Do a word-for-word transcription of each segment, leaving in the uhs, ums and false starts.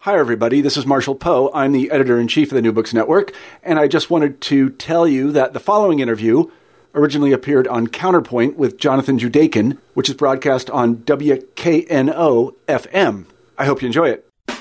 Hi, everybody. This is Marshall Poe. I'm the editor-in-chief of the New Books Network, and I just wanted to tell you that the following interview originally appeared on Counterpoint with Jonathan Judakin, which is broadcast on W K N O F M. I hope you enjoy it.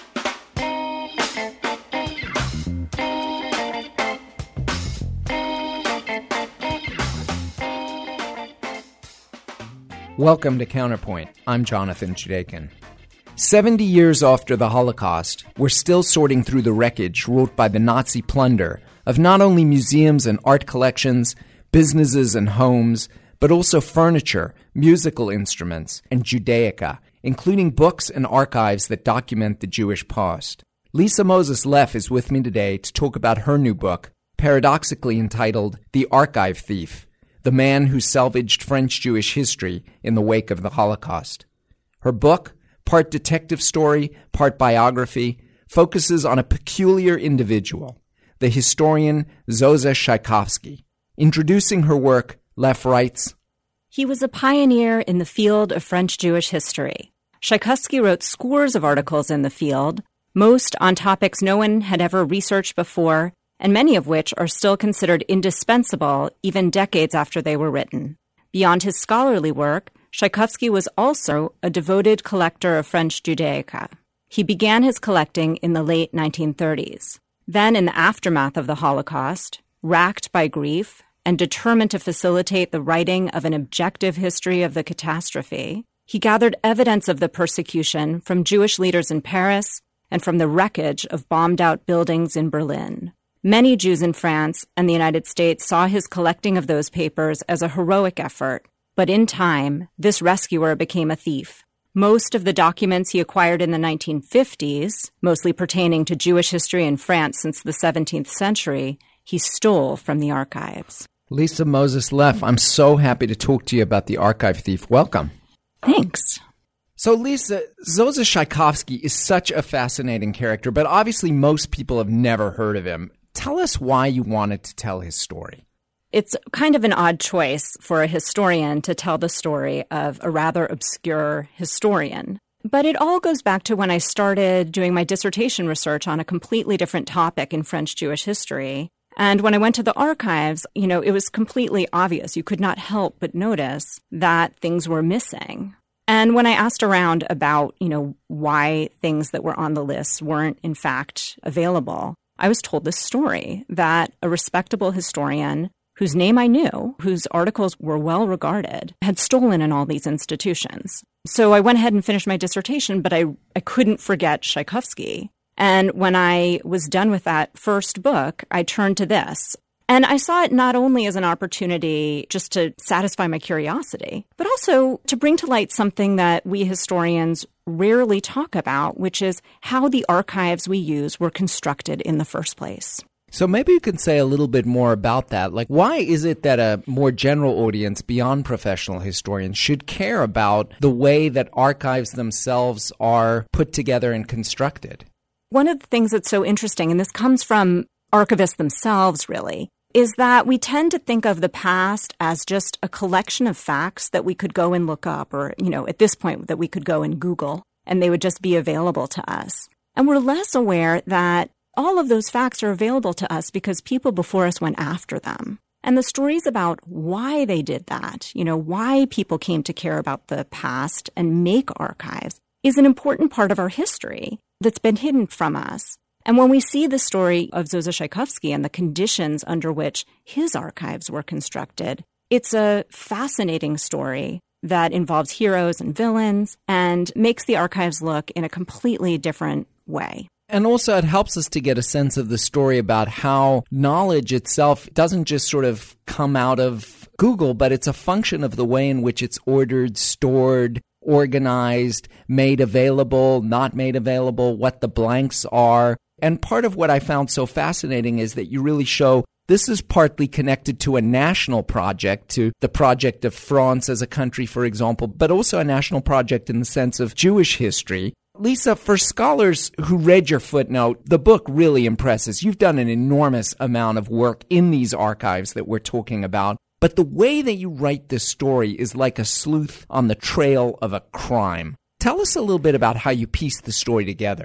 Welcome to Counterpoint. I'm Jonathan Judakin. Seventy years after the Holocaust, we're still sorting through the wreckage wrought by the Nazi plunder of not only museums and art collections, businesses and homes, but also furniture, musical instruments, and Judaica, including books and archives that document the Jewish past. Lisa Moses Leff is with me today to talk about her new book, paradoxically entitled The Archive Thief, the man who salvaged French Jewish history in the wake of the Holocaust. Her book, part detective story, part biography, focuses on a peculiar individual, the historian Zsuzsa Tchaikovsky. Introducing her work, Leff writes, He was a pioneer in the field of French Jewish history. Tchaikovsky wrote scores of articles in the field, most on topics no one had ever researched before, and many of which are still considered indispensable even decades after they were written. Beyond his scholarly work, Tchaikovsky was also a devoted collector of French Judaica. He began his collecting in the late nineteen thirties. Then, in the aftermath of the Holocaust, racked by grief and determined to facilitate the writing of an objective history of the catastrophe, he gathered evidence of the persecution from Jewish leaders in Paris and from the wreckage of bombed-out buildings in Berlin. Many Jews in France and the United States saw his collecting of those papers as a heroic effort. But in time, this rescuer became a thief. Most of the documents he acquired in the nineteen fifties, mostly pertaining to Jewish history in France since the seventeenth century, he stole from the archives. Lisa Moses Leff, I'm so happy to talk to you about The Archive Thief. Welcome. Thanks. So, Lisa, Zsuzsa Tchaikovsky is such a fascinating character, but obviously most people have never heard of him. Tell us why you wanted to tell his story. It's kind of an odd choice for a historian to tell the story of a rather obscure historian. But it all goes back to when I started doing my dissertation research on a completely different topic in French Jewish history. And when I went to the archives, you know, it was completely obvious. You could not help but notice that things were missing. And when I asked around about, you know, why things that were on the list weren't in fact available, I was told this story that a respectable historian whose name I knew, whose articles were well regarded, had stolen in all these institutions. So I went ahead and finished my dissertation, but I, I couldn't forget Tchaikovsky. And when I was done with that first book, I turned to this. And I saw it not only as an opportunity just to satisfy my curiosity, but also to bring to light something that we historians rarely talk about, which is how the archives we use were constructed in the first place. So maybe you can say a little bit more about that. Like, why is it that a more general audience beyond professional historians should care about the way that archives themselves are put together and constructed? One of the things that's so interesting, and this comes from archivists themselves, really, is that we tend to think of the past as just a collection of facts that we could go and look up, or, you know, at this point that we could go and Google, and they would just be available to us. And we're less aware that all of those facts are available to us because people before us went after them. And the stories about why they did that, you know, why people came to care about the past and make archives, is an important part of our history that's been hidden from us. And when we see the story of Zsuzsa Tchaikovsky and the conditions under which his archives were constructed, it's a fascinating story that involves heroes and villains and makes the archives look in a completely different way. And also it helps us to get a sense of the story about how knowledge itself doesn't just sort of come out of Google, but it's a function of the way in which it's ordered, stored, organized, made available, not made available, what the blanks are. And part of what I found so fascinating is that you really show this is partly connected to a national project, to the project of France as a country, for example, but also a national project in the sense of Jewish history. Lisa, for scholars who read your footnote, the book really impresses. You've done an enormous amount of work in these archives that we're talking about. But the way that you write this story is like a sleuth on the trail of a crime. Tell us a little bit about how you piece the story together.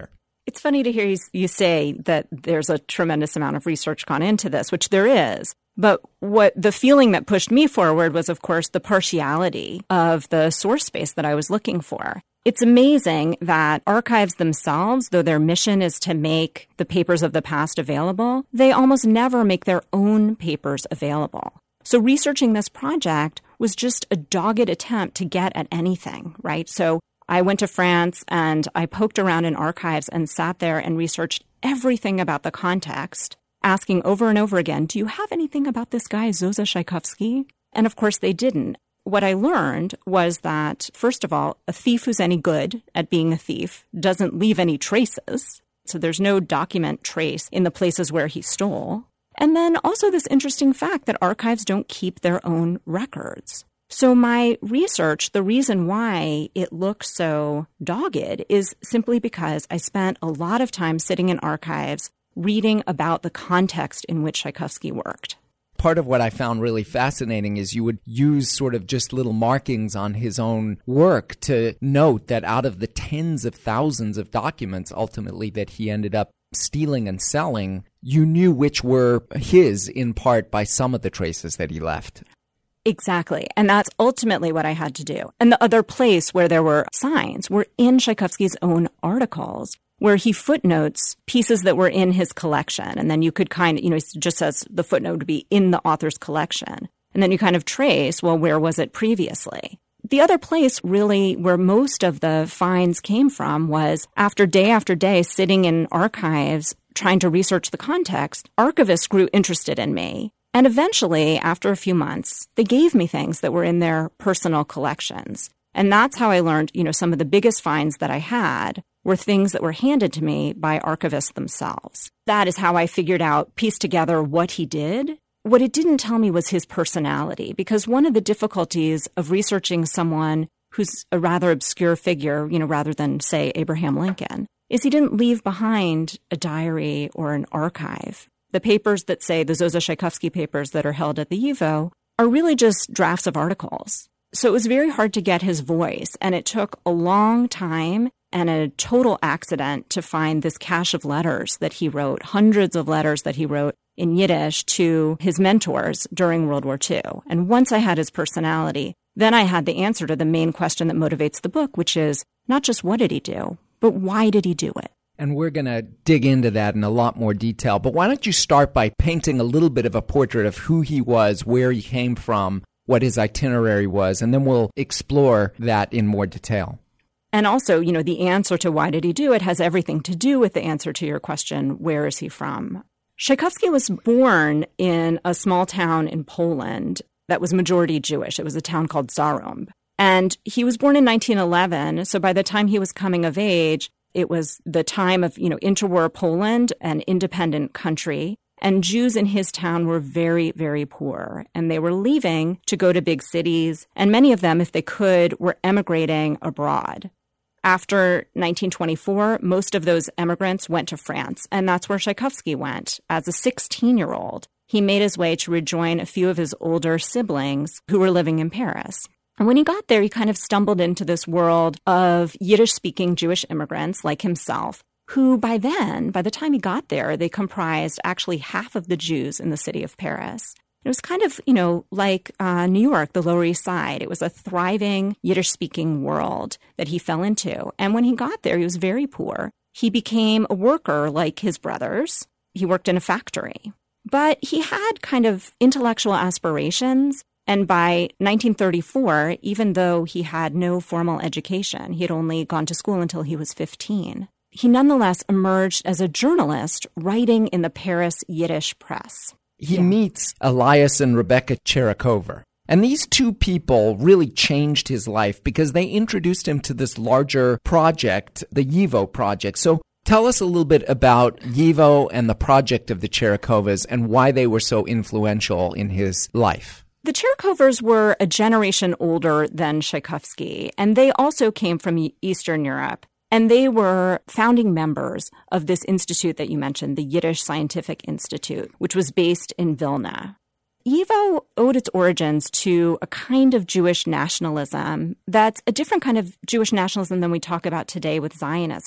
It's funny to hear you, you say that there's a tremendous amount of research gone into this, which there is. But what the feeling that pushed me forward was, of course, the partiality of the source space that I was looking for. It's amazing that archives themselves, though their mission is to make the papers of the past available, they almost never make their own papers available. So researching this project was just a dogged attempt to get at anything, right? So I went to France and I poked around in archives and sat there and researched everything about the context, asking over and over again, do you have anything about this guy, Zsuzsa Tchaikovsky? And of course they didn't. What I learned was that, first of all, a thief who's any good at being a thief doesn't leave any traces. So there's no document trace in the places where he stole. And then also this interesting fact that archives don't keep their own records. So my research, the reason why it looks so dogged is simply because I spent a lot of time sitting in archives reading about the context in which Tchaikovsky worked. Part of what I found really fascinating is you would use sort of just little markings on his own work to note that out of the tens of thousands of documents ultimately that he ended up stealing and selling, you knew which were his in part by some of the traces that he left. Exactly. And that's ultimately what I had to do. And the other place where there were signs were in Tchaikovsky's own articles, where he footnotes pieces that were in his collection. And then you could kind of, you know, it just says the footnote would be in the author's collection. And then you kind of trace, well, where was it previously? The other place really where most of the finds came from was after day after day sitting in archives trying to research the context, archivists grew interested in me. And eventually, after a few months, they gave me things that were in their personal collections. And that's how I learned, you know, some of the biggest finds that I had were things that were handed to me by archivists themselves. That is how I figured out, pieced together what he did. What it didn't tell me was his personality, because one of the difficulties of researching someone who's a rather obscure figure, you know, rather than, say, Abraham Lincoln, is he didn't leave behind a diary or an archive. The papers that say the Zsuzsa Tchaikovsky papers that are held at the YIVO are really just drafts of articles. So it was very hard to get his voice, and it took a long time and a total accident to find this cache of letters that he wrote, hundreds of letters that he wrote in Yiddish to his mentors during World War Two. And once I had his personality, then I had the answer to the main question that motivates the book, which is not just what did he do, but why did he do it? And we're going to dig into that in a lot more detail. But why don't you start by painting a little bit of a portrait of who he was, where he came from, what his itinerary was, and then we'll explore that in more detail. And also, you know, the answer to why did he do it has everything to do with the answer to your question, where is he from? Tchaikovsky was born in a small town in Poland that was majority Jewish. It was a town called Zarumb. And he was born in nineteen eleven, so by the time he was coming of age, it was the time of, you know, interwar Poland, an independent country. And Jews in his town were very, very poor. And they were leaving to go to big cities. And many of them, if they could, were emigrating abroad. After nineteen twenty-four, most of those immigrants went to France. And that's where Tchaikovsky went. As a sixteen-year-old, he made his way to rejoin a few of his older siblings who were living in Paris. And when he got there, he kind of stumbled into this world of Yiddish-speaking Jewish immigrants like himself, who by then, by the time he got there, they comprised actually half of the Jews in the city of Paris. It was kind of, you know, like uh, New York, the Lower East Side. It was a thriving Yiddish-speaking world that he fell into. And when he got there, he was very poor. He became a worker like his brothers. He worked in a factory. But he had kind of intellectual aspirations. And by nineteen thirty-four, even though he had no formal education, he had only gone to school until he was fifteen, he nonetheless emerged as a journalist writing in the Paris Yiddish press. He yeah. meets Elias and Rebecca Cherikova. And these two people really changed his life because they introduced him to this larger project, the YIVO project. So tell us a little bit about YIVO and the project of the Cherikovas and why they were so influential in his life. The Cherikovas were a generation older than Tchaikovsky, and they also came from Eastern Europe. And they were founding members of this institute that you mentioned, the Yiddish Scientific Institute, which was based in Vilna. YIVO owed its origins to a kind of Jewish nationalism that's a different kind of Jewish nationalism than we talk about today with Zionism.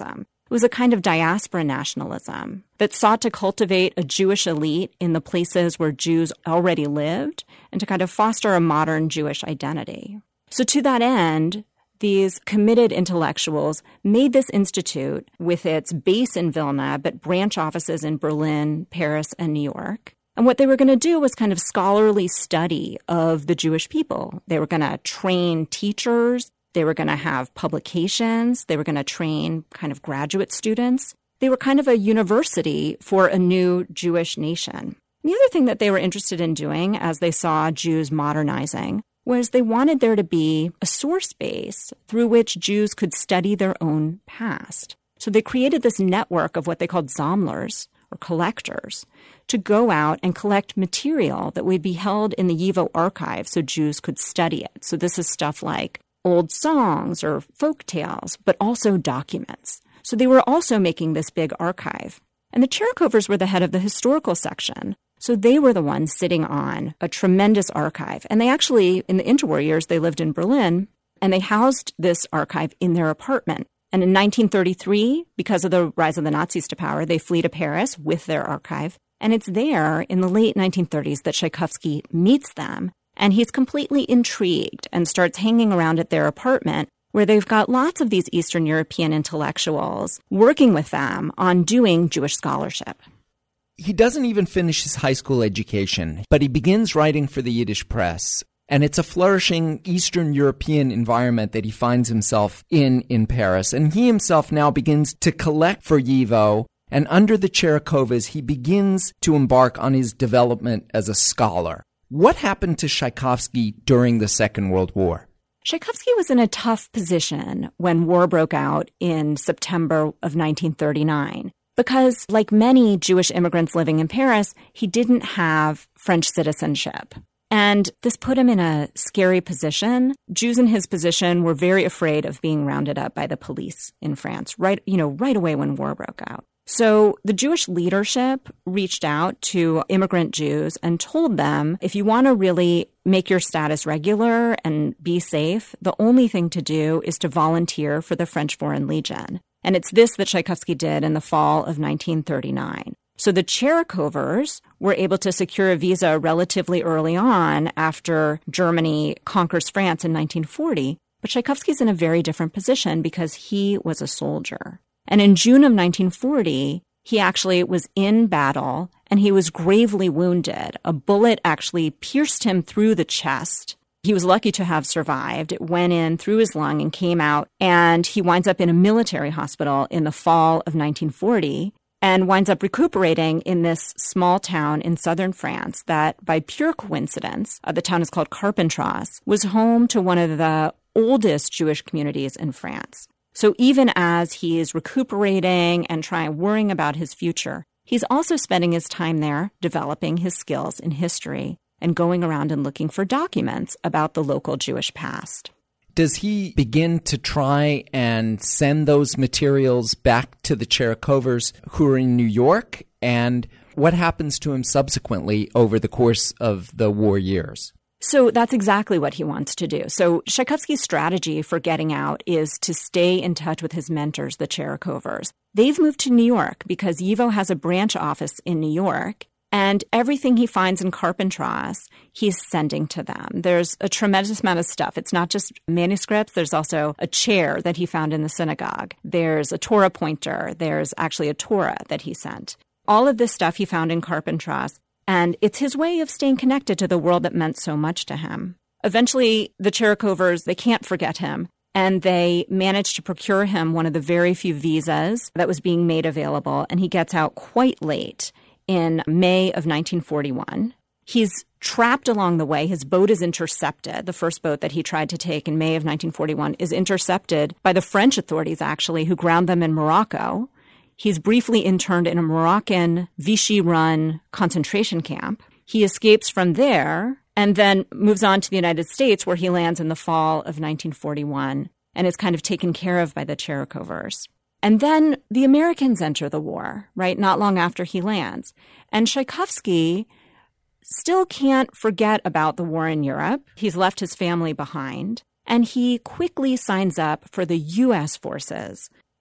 It was a kind of diaspora nationalism that sought to cultivate a Jewish elite in the places where Jews already lived and to kind of foster a modern Jewish identity. So to that end, these committed intellectuals made this institute with its base in Vilna, but branch offices in Berlin, Paris, and New York. And what they were going to do was kind of scholarly study of the Jewish people. They were going to train teachers. They were going to have publications. They were going to train kind of graduate students. They were kind of a university for a new Jewish nation. The other thing that they were interested in doing as they saw Jews modernizing was they wanted there to be a source base through which Jews could study their own past. So they created this network of what they called Sammlers, or collectors, to go out and collect material that would be held in the YIVO archive so Jews could study it. So this is stuff like old songs or folk tales, but also documents. So they were also making this big archive. And the Cherikovers were the head of the historical section. So they were the ones sitting on a tremendous archive. And they actually, in the interwar years, they lived in Berlin, and they housed this archive in their apartment. And in nineteen thirty-three, because of the rise of the Nazis to power, they flee to Paris with their archive. And it's there in the late nineteen thirties that Tchaikovsky meets them. And he's completely intrigued and starts hanging around at their apartment where they've got lots of these Eastern European intellectuals working with them on doing Jewish scholarship. He doesn't even finish his high school education, but he begins writing for the Yiddish press. And it's a flourishing Eastern European environment that he finds himself in in Paris. And he himself now begins to collect for YIVO. And under the Cherikovas, he begins to embark on his development as a scholar. What happened to Tchaikovsky during the Second World War? Tchaikovsky was in a tough position when war broke out in September of nineteen thirty-nine because, like many Jewish immigrants living in Paris, he didn't have French citizenship. And this put him in a scary position. Jews in his position were very afraid of being rounded up by the police in France, right, you know, right away when war broke out. So the Jewish leadership reached out to immigrant Jews and told them, if you want to really make your status regular and be safe, the only thing to do is to volunteer for the French Foreign Legion. And it's this that Tchaikovsky did in the fall of nineteen thirty-nine. So the Cherikovers were able to secure a visa relatively early on after Germany conquers France in nineteen forty. But Tchaikovsky's in a very different position because he was a soldier. And in June of nineteen forty, he actually was in battle and he was gravely wounded. A bullet actually pierced him through the chest. He was lucky to have survived. It went in through his lung and came out, and he winds up in a military hospital in the fall of nineteen forty and winds up recuperating in this small town in southern France that, by pure coincidence, uh, the town is called Carpentras, was home to one of the oldest Jewish communities in France. So even as he is recuperating and trying, worrying about his future, he's also spending his time there developing his skills in history and going around and looking for documents about the local Jewish past. Does he begin to try and send those materials back to the Cherikovers who are in New York? And what happens to him subsequently over the course of the war years? So that's exactly what he wants to do. So Tchaikovsky's strategy for getting out is to stay in touch with his mentors, the Cherikovers. They've moved to New York because YIVO has a branch office in New York, and everything he finds in Carpentras, he's sending to them. There's a tremendous amount of stuff. It's not just manuscripts. There's also a chair that he found in the synagogue. There's a Torah pointer. There's actually a Torah that he sent. All of this stuff he found in Carpentras. And it's his way of staying connected to the world that meant so much to him. Eventually, the Cherikovers, they can't forget him, and they manage to procure him one of the very few visas that was being made available, and he gets out quite late in May of nineteen forty-one. He's trapped along the way. His boat is intercepted. The first boat that he tried to take in May of nineteen forty-one is intercepted by the French authorities, actually, who ground them in Morocco. He's briefly interned in a Moroccan Vichy-run concentration camp. He escapes from there and then moves on to the United States, where he lands in the fall of nineteen forty-one and is kind of taken care of by the Cherikovers. And then the Americans enter the war, right, not long after he lands. And Tchaikovsky still can't forget about the war in Europe. He's left his family behind, and he quickly signs up for the U S forces.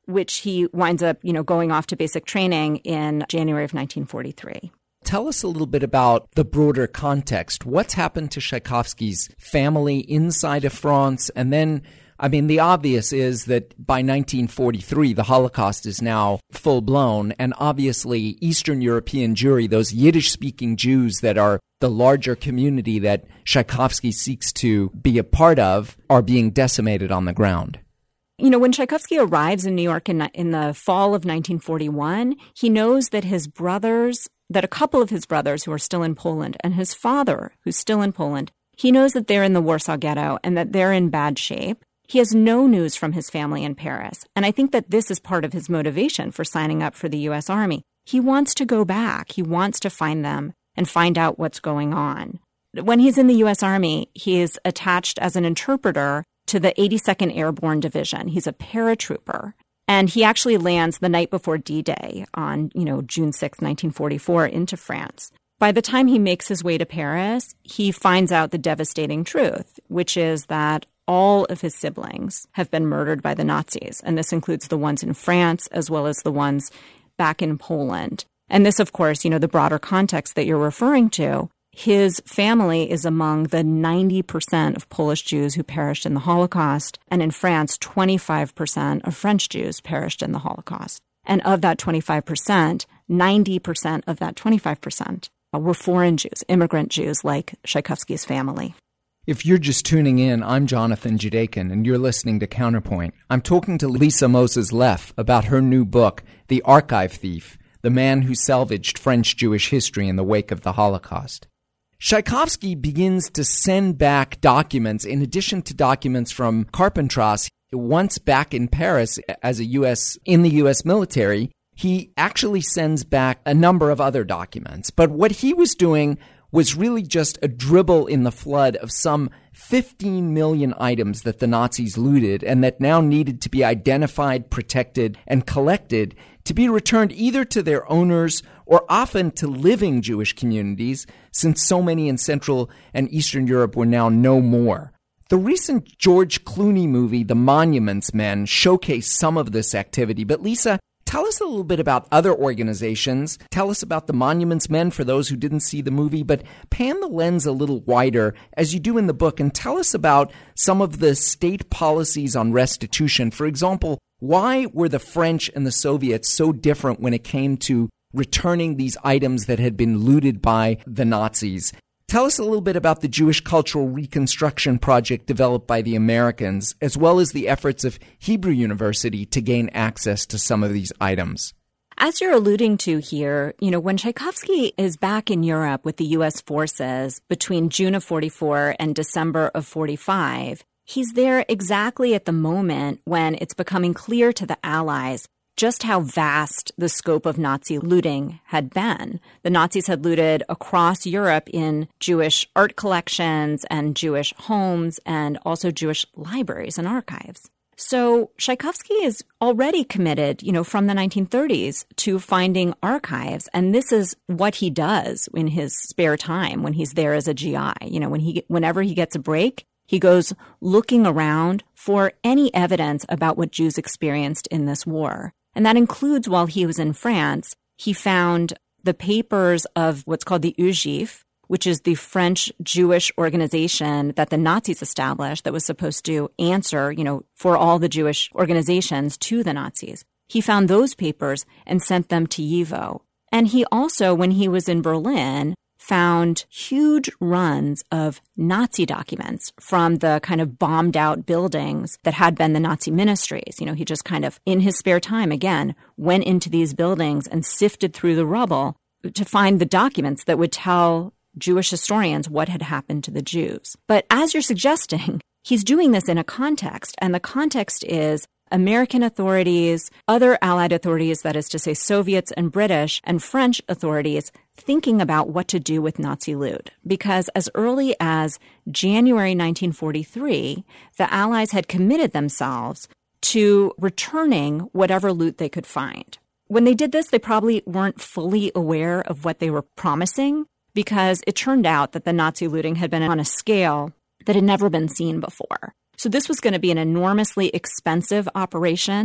which he winds up, you know, going off to basic training in January of nineteen forty-three. Tell us a little bit about the broader context. What's happened to Tchaikovsky's family inside of France? And then, I mean, the obvious is that by nineteen forty-three, the Holocaust is now full-blown, and obviously Eastern European Jewry, those Yiddish-speaking Jews that are the larger community that Tchaikovsky seeks to be a part of, are being decimated on the ground. You know, when Tchaikovsky arrives in New York in, in the fall of nineteen forty-one, he knows that his brothers, that a couple of his brothers who are still in Poland, and his father, who's still in Poland, he knows that they're in the Warsaw Ghetto and that they're in bad shape. He has no news from his family in Paris. And I think that this is part of his motivation for signing up for the U S Army. He wants to go back. He wants to find them and find out what's going on. When he's in the U S Army, he is attached as an interpreter to the eighty-second Airborne Division. He's a paratrooper. And he actually lands the night before D-Day on, you know, June sixth, nineteen forty-four, into France. By the time he makes his way to Paris, he finds out the devastating truth, which is that all of his siblings have been murdered by the Nazis. And this includes the ones in France as well as the ones back in Poland. And this, of course, you know, the broader context that you're referring to, his family is among the ninety percent of Polish Jews who perished in the Holocaust. And in France, twenty-five percent of French Jews perished in the Holocaust. And of that twenty-five percent, ninety percent of that twenty-five percent were foreign Jews, immigrant Jews like Tchaikovsky's family. If you're just tuning in, I'm Jonathan Judekin, and you're listening to Counterpoint. I'm talking to Lisa Moses-Leff about her new book, The Archive Thief, The Man Who Salvaged French Jewish History in the Wake of the Holocaust. Tchaikovsky begins to send back documents, in addition to documents from Carpentras. Once back in Paris as a U S in the U S military, he actually sends back a number of other documents. But what he was doing was really just a dribble in the flood of some fifteen million items that the Nazis looted and that now needed to be identified, protected, and collected to be returned either to their owners or often to living Jewish communities, since so many in Central and Eastern Europe were now no more. The recent George Clooney movie, The Monuments Men, showcased some of this activity. But Lisa, tell us a little bit about other organizations. Tell us about the Monuments Men for those who didn't see the movie, but pan the lens a little wider, as you do in the book, and tell us about some of the state policies on restitution. For example, why were the French and the Soviets so different when it came to returning these items that had been looted by the Nazis? Tell us a little bit about the Jewish Cultural Reconstruction Project developed by the Americans, as well as the efforts of Hebrew University to gain access to some of these items. As you're alluding to here, you know, when Tchaikovsky is back in Europe with the U S forces between June of forty-four and December of forty-five, he's there exactly at the moment when it's becoming clear to the Allies just how vast the scope of Nazi looting had been. The Nazis had looted across Europe in Jewish art collections and Jewish homes and also Jewish libraries and archives. So Tchaikovsky is already committed, you know, from the nineteen thirties to finding archives. And this is what he does in his spare time when he's there as a G I. You know, when he, whenever he gets a break, he goes looking around for any evidence about what Jews experienced in this war. And that includes, while he was in France, he found the papers of what's called the U J I F, which is the French Jewish organization that the Nazis established that was supposed to answer, you know, for all the Jewish organizations to the Nazis. He found those papers and sent them to YIVO. And he also, when he was in Berlin, found huge runs of Nazi documents from the kind of bombed out buildings that had been the Nazi ministries. You know, he just kind of, in his spare time, again, went into these buildings and sifted through the rubble to find the documents that would tell Jewish historians what had happened to the Jews. But as you're suggesting, he's doing this in a context, and the context is American authorities, other Allied authorities, that is to say Soviets and British and French authorities, thinking about what to do with Nazi loot. Because as early as January nineteen forty-three, the Allies had committed themselves to returning whatever loot they could find. When they did this, they probably weren't fully aware of what they were promising, because it turned out that the Nazi looting had been on a scale that had never been seen before. So this was going to be an enormously expensive operation,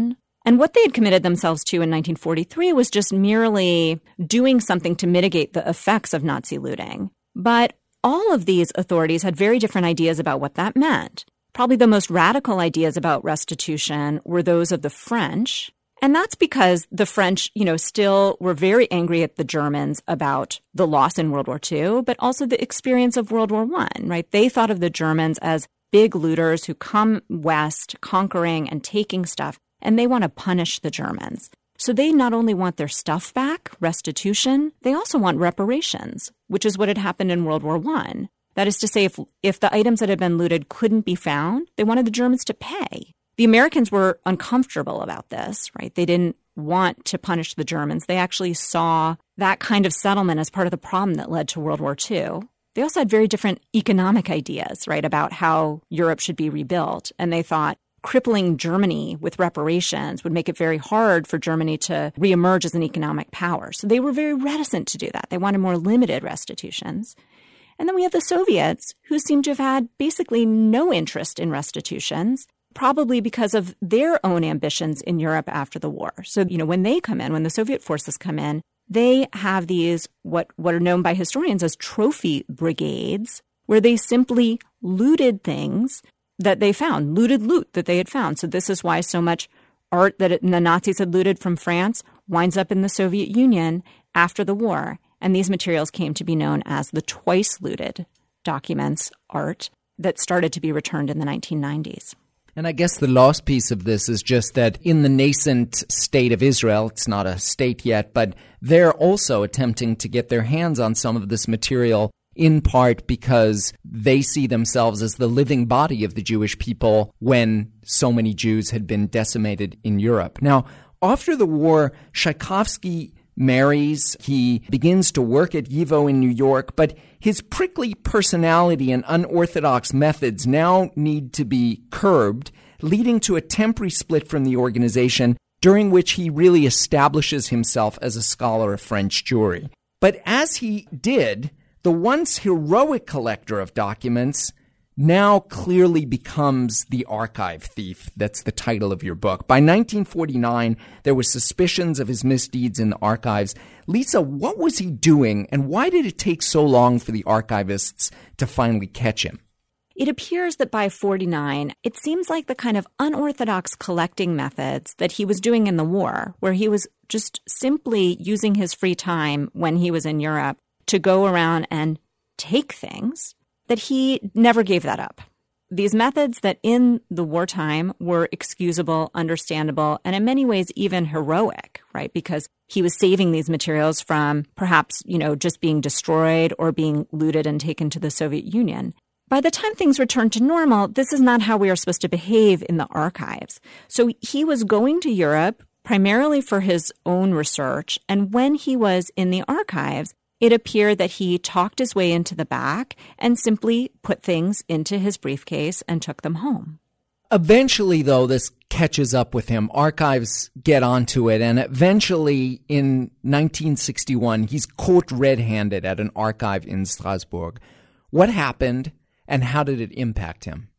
And what they had committed themselves to in nineteen forty-three was just merely doing something to mitigate the effects of Nazi looting. But all of these authorities had very different ideas about what that meant. Probably the most radical ideas about restitution were those of the French. And that's because the French, you know, still were very angry at the Germans about the loss in World War Two, but also the experience of World War One, right? They thought of the Germans as big looters who come west, conquering and taking stuff, and they want to punish the Germans. So they not only want their stuff back, restitution, they also want reparations, which is what had happened in World War One. That is to say, if, if the items that had been looted couldn't be found, they wanted the Germans to pay. The Americans were uncomfortable about this, right? They didn't want to punish the Germans. They actually saw that kind of settlement as part of the problem that led to World War Two. They also had very different economic ideas, right, about how Europe should be rebuilt. And they thought crippling Germany with reparations would make it very hard for Germany to reemerge as an economic power. So they were very reticent to do that. They wanted more limited restitutions. And then we have the Soviets, who seem to have had basically no interest in restitutions, probably because of their own ambitions in Europe after the war. So, you know, when they come in, when the Soviet forces come in, they have these, what, what are known by historians as trophy brigades, where they simply looted things that they found, looted loot that they had found. So this is why so much art that it, the Nazis had looted from France winds up in the Soviet Union after the war. And these materials came to be known as the twice-looted documents, art, that started to be returned in the nineteen nineties. And I guess the last piece of this is just that in the nascent state of Israel, it's not a state yet, but they're also attempting to get their hands on some of this material, in part because they see themselves as the living body of the Jewish people when so many Jews had been decimated in Europe. Now, after the war, Tchaikovsky marries, he begins to work at YIVO in New York, but his prickly personality and unorthodox methods now need to be curbed, leading to a temporary split from the organization, during which he really establishes himself as a scholar of French Jewry. But as he did, the once heroic collector of documents now clearly becomes the archive thief. That's the title of your book. By nineteen forty-nine, there were suspicions of his misdeeds in the archives. Lisa, what was he doing, and why did it take so long for the archivists to finally catch him? It appears that by forty-nine, it seems like the kind of unorthodox collecting methods that he was doing in the war, where he was just simply using his free time when he was in Europe to go around and take things, that he never gave that up. These methods that in the wartime were excusable, understandable, and in many ways even heroic, right? Because he was saving these materials from perhaps, you know, just being destroyed or being looted and taken to the Soviet Union. By the time things returned to normal, this is not how we are supposed to behave in the archives. So he was going to Europe primarily for his own research, and when he was in the archives, it appeared that he talked his way into the back and simply put things into his briefcase and took them home. Eventually, though, this catches up with him. Archives get onto it, and eventually in nineteen sixty-one, he's caught red-handed at an archive in Strasbourg. What happened, and how did it impact him?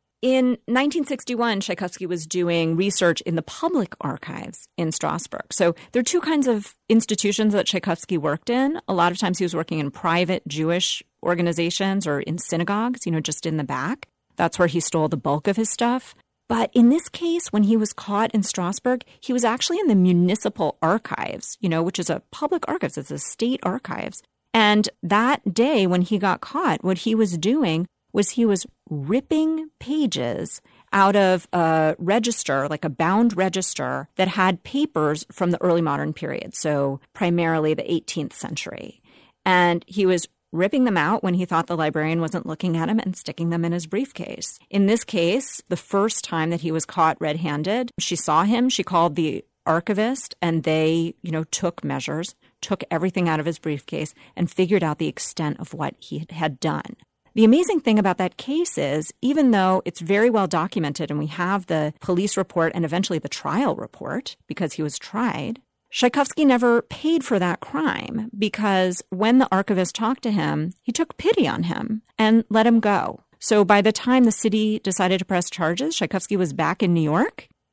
In nineteen sixty-one, Tchaikovsky was doing research in the public archives in Strasbourg. So there are two kinds of institutions that Tchaikovsky worked in. A lot of times he was working in private Jewish organizations or in synagogues, you know, just in the back. That's where he stole the bulk of his stuff. But in this case, when he was caught in Strasbourg, he was actually in the municipal archives, you know, which is a public archives. It's a state archives. And that day when he got caught, what he was doing was he was ripping pages out of a register, like a bound register, that had papers from the early modern period, so primarily the eighteenth century. And he was ripping them out when he thought the librarian wasn't looking at him and sticking them in his briefcase. In this case, the first time that he was caught red-handed, she saw him, she called the archivist, and they, you know, took measures, took everything out of his briefcase, and figured out the extent of what he had done. The amazing thing about that case is, even though it's very well documented and we have the police report and eventually the trial report because he was tried, Tchaikovsky never paid for that crime because when the archivist talked to him, he took pity on him and let him go. So by the time the city decided to press charges, Tchaikovsky was back in New York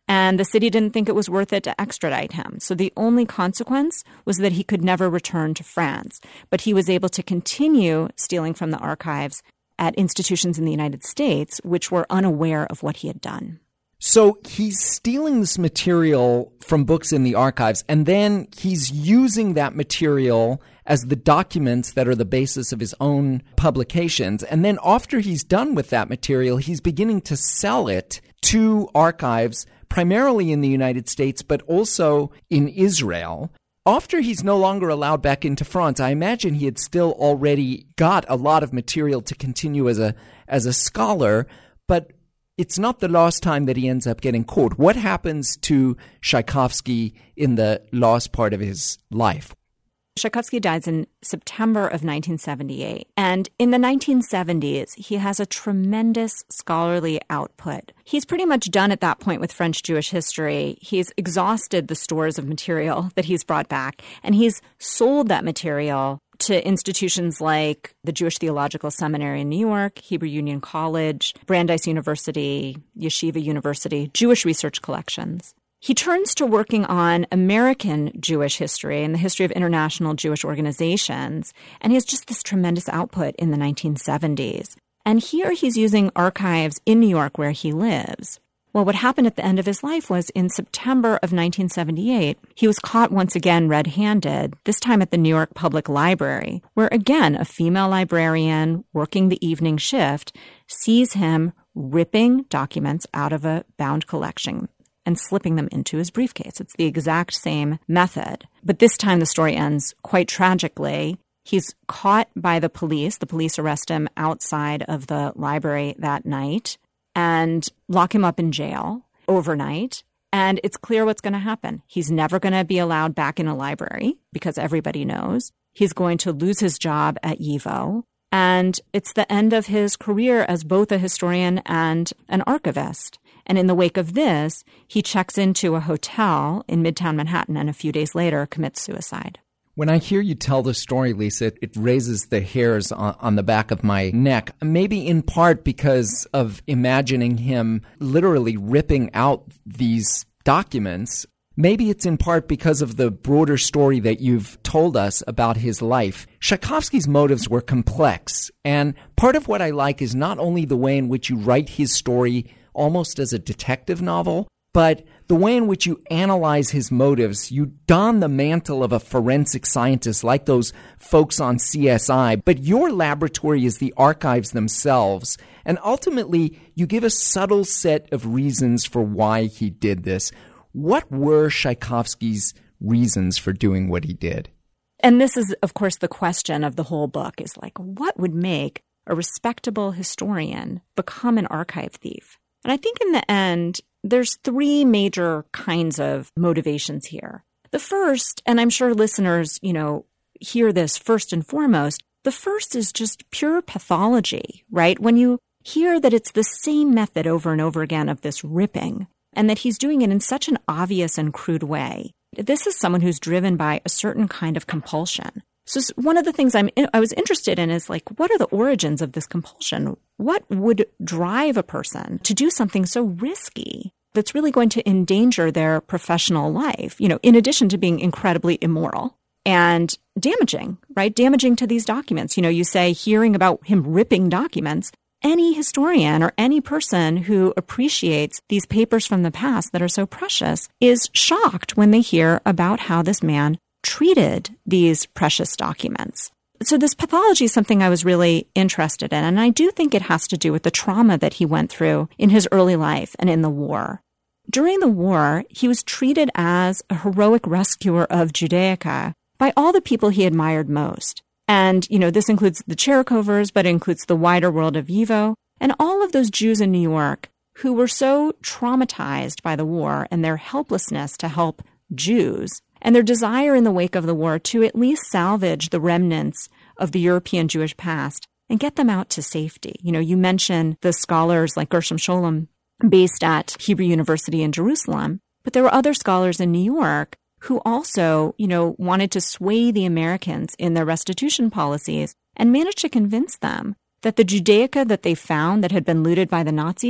And the city didn't think it was worth it to extradite him. So the only consequence was that he could never return to France. But he was able to continue stealing from the archives at institutions in the United States, which were unaware of what he had done. So he's stealing this material from books in the archives, and then he's using that material as the documents that are the basis of his own publications. And then after he's done with that material, he's beginning to sell it to archives, primarily in the United States, but also in Israel. After he's no longer allowed back into France, I imagine he had still already got a lot of material to continue as a as a scholar, but it's not the last time that he ends up getting caught. What happens to Tchaikovsky in the last part of his life? Tchaikovsky dies in September of nineteen seventy-eight. And in the nineteen seventies, he has a tremendous scholarly output. He's pretty much done at that point with French Jewish history. He's exhausted the stores of material that he's brought back, and he's sold that material to institutions like the Jewish Theological Seminary in New York, Hebrew Union College, Brandeis University, Yeshiva University, Jewish research collections. He turns to working on American Jewish history and the history of international Jewish organizations, and he has just this tremendous output in the nineteen seventies. And here he's using archives in New York where he lives. Well, what happened at the end of his life was in September of nineteen seventy-eight, he was caught once again red-handed, this time at the New York Public Library, where again a female librarian working the evening shift sees him ripping documents out of a bound collection and slipping them into his briefcase. It's the exact same method. But this time the story ends quite tragically. He's caught by the police. The police arrest him outside of the library that night and lock him up in jail overnight. And it's clear what's going to happen. He's never going to be allowed back in a library because everybody knows. He's going to lose his job at YIVO. And it's the end of his career as both a historian and an archivist. And in the wake of this, he checks into a hotel in Midtown Manhattan and a few days later commits suicide. When I hear you tell the story, Lisa, it, it raises the hairs on, on the back of my neck, maybe in part because of imagining him literally ripping out these documents. Maybe it's in part because of the broader story that you've told us about his life. Tchaikovsky's motives were complex, and part of what I like is not only the way in which you write his story almost as a detective novel, but the way in which you analyze his motives. You don the mantle of a forensic scientist like those folks on C S I, but your laboratory is the archives themselves. And ultimately, you give a subtle set of reasons for why he did this. What were Tchaikovsky's reasons for doing what he did? And this is, of course, the question of the whole book is like, what would make a respectable historian become an archive thief? And I think in the end, there's three major kinds of motivations here. The first, and I'm sure listeners, you know, hear this first and foremost, the first is just pure pathology, right? When you hear that it's the same method over and over again of this ripping, and that he's doing it in such an obvious and crude way. This is someone who's driven by a certain kind of compulsion. So one of the things I'm I was interested in is like, what are the origins of this compulsion? What would drive a person to do something so risky that's really going to endanger their professional life, you know, in addition to being incredibly immoral and damaging, right? Damaging to these documents. You know, you say hearing about him ripping documents, any historian or any person who appreciates these papers from the past that are so precious is shocked when they hear about how this man treated these precious documents. So this pathology is something I was really interested in, and I do think it has to do with the trauma that he went through in his early life and in the war. During the war, he was treated as a heroic rescuer of Judaica by all the people he admired most. And, you know, this includes the Cherkovers, but it includes the wider world of YIVO, and all of those Jews in New York who were so traumatized by the war and their helplessness to help Jews, and their desire in the wake of the war to at least salvage the remnants of the European Jewish past and get them out to safety. You know, you mentioned the scholars like Gershom Scholem based at Hebrew University in Jerusalem, but there were other scholars in New York who also, you know, wanted to sway the Americans in their restitution policies and managed to convince them that the Judaica that they found that had been looted by the Nazis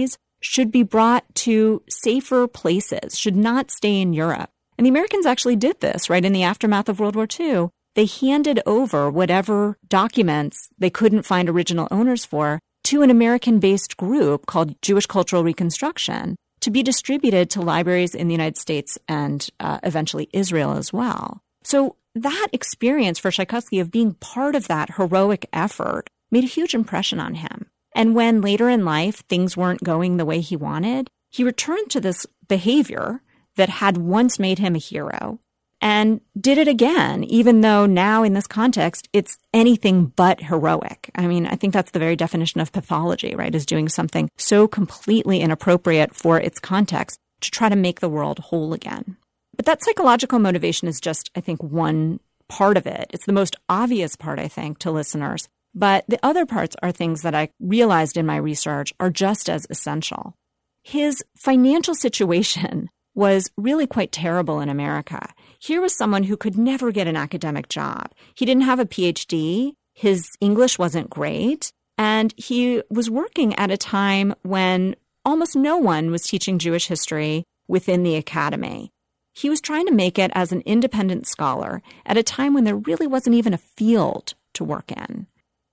should be brought to safer places, should not stay in Europe. And the Americans actually did this, right? In the aftermath of World War Two, they handed over whatever documents they couldn't find original owners for to an American-based group called Jewish Cultural Reconstruction to be distributed to libraries in the United States and uh, eventually Israel as well. So that experience for Tchaikovsky of being part of that heroic effort made a huge impression on him. And when later in life things weren't going the way he wanted, he returned to this behavior that had once made him a hero and did it again, even though now in this context, it's anything but heroic. I mean, I think that's the very definition of pathology, right, is doing something so completely inappropriate for its context to try to make the world whole again. But that psychological motivation is just, I think, one part of it. It's the most obvious part, I think, to listeners. But the other parts are things that I realized in my research are just as essential. His financial situation was really quite terrible in America. Here was someone who could never get an academic job. He didn't have a P H D. His English wasn't great. And he was working at a time when almost no one was teaching Jewish history within the academy. He was trying to make it as an independent scholar at a time when there really wasn't even a field to work in.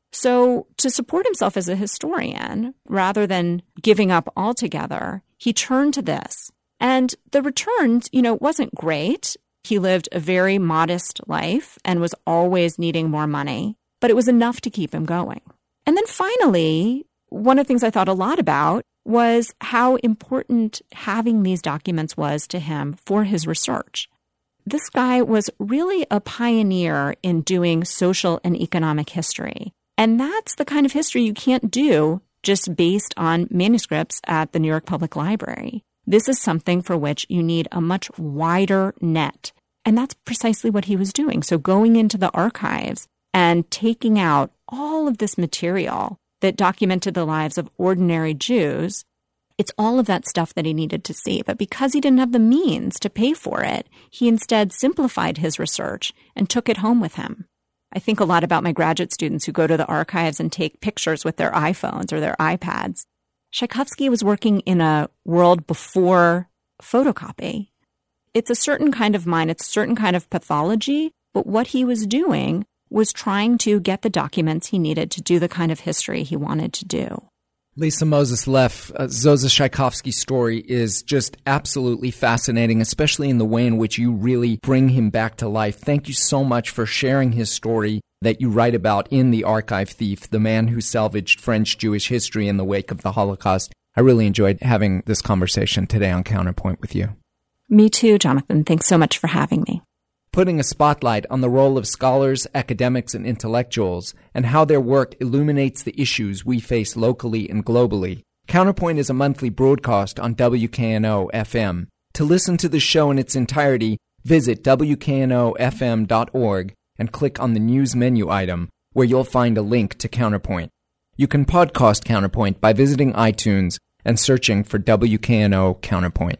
So to support himself as a historian, rather than giving up altogether, he turned to this. And the returns, you know, wasn't great. He lived a very modest life and was always needing more money, but it was enough to keep him going. And then finally, one of the things I thought a lot about was how important having these documents was to him for his research. This guy was really a pioneer in doing social and economic history. And that's the kind of history you can't do just based on manuscripts at the New York Public Library. This is something for which you need a much wider net. And that's precisely what he was doing. So going into the archives and taking out all of this material that documented the lives of ordinary Jews, it's all of that stuff that he needed to see. But because he didn't have the means to pay for it, he instead simplified his research and took it home with him. I think a lot about my graduate students who go to the archives and take pictures with their iPhones or their iPads. Tchaikovsky was working in a world before photocopy. It's a certain kind of mind, it's a certain kind of pathology, but what he was doing was trying to get the documents he needed to do the kind of history he wanted to do. Lisa Moses Leff, uh, Zoza Tchaikovsky's story is just absolutely fascinating, especially in the way in which you really bring him back to life. Thank you so much for sharing his story that you write about in The Archive Thief, the man who salvaged French Jewish history in the wake of the Holocaust. I really enjoyed having this conversation today on Counterpoint with you. Me too, Jonathan. Thanks so much for having me. Putting a spotlight on the role of scholars, academics, and intellectuals, and how their work illuminates the issues we face locally and globally. Counterpoint is a monthly broadcast on W K N O F M. To listen to the show in its entirety, visit W K N O F M dot org and click on the news menu item, where you'll find a link to Counterpoint. You can podcast Counterpoint by visiting iTunes and searching for W K N O Counterpoint.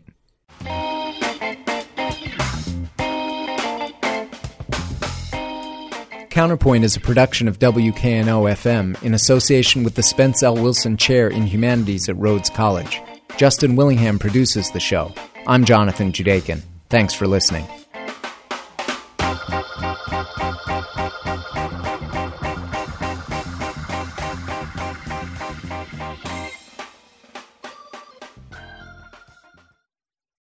Counterpoint is a production of W K N O F M in association with the Spence L. Wilson Chair in Humanities at Rhodes College. Justin Willingham produces the show. I'm Jonathan Judakin. Thanks for listening.